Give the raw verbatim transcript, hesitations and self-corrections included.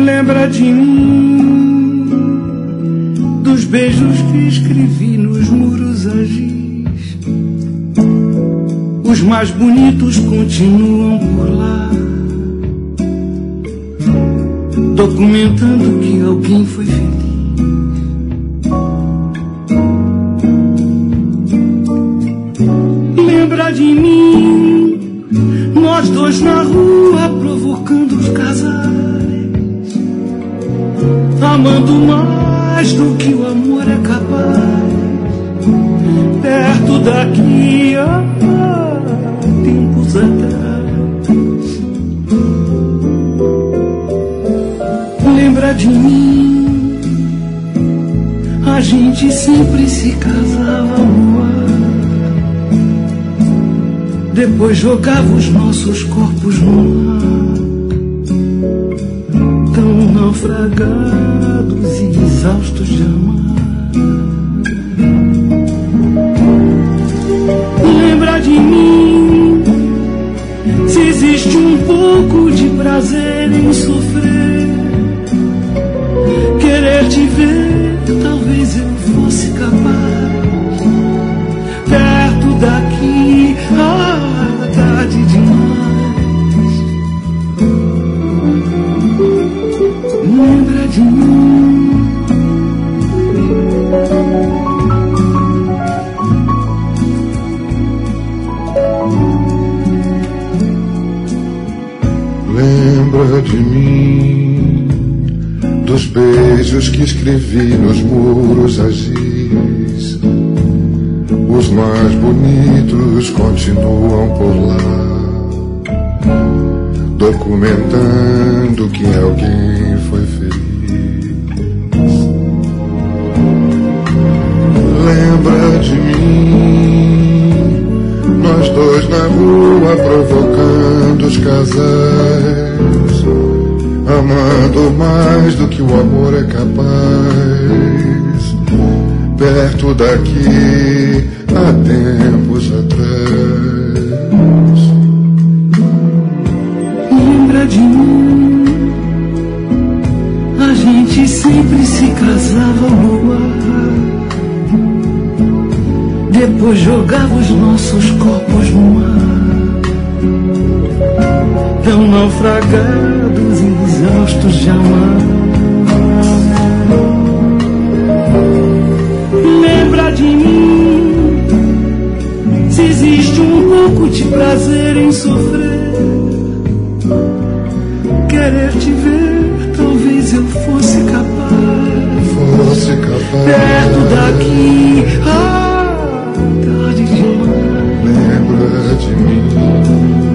Lembra de mim, dos beijos que escrevi nos muros a giz. Os mais bonitos continuam por lá, documentando que alguém foi feliz. Lembra de mim, nós dois na rua provocando os casais, amando mais do que o amor é capaz. Perto daqui há tempos atrás. Lembra de mim, a gente sempre se casava no ar, depois jogava os nossos corpos no mar, tão naufragados e exaustos de amar. Lembra de mim, se existe um pouco de prazer em sofrer, querer te ver, talvez eu fosse capaz. Perto daqui, ah, tarde demais. Lembra de mim. Lembra de mim, dos beijos que escrevi nos muros a giz. Os mais bonitos continuam por lá, documentando que alguém foi feliz. Lembra de mim, nós dois na rua provocando os casais, amando mais do que o amor é capaz. Perto daqui há tempos atrás. Lembra de mim, a gente sempre se casava no ar, depois jogava os nossos corpos no mar, tão naufragados e exaustos de amar. Lembra de mim, se existe um pouco de prazer em sofrer, querer te ver, talvez eu fosse capaz. Fosse capaz. Perto daqui, ah, tarde demais. Lembra de mim.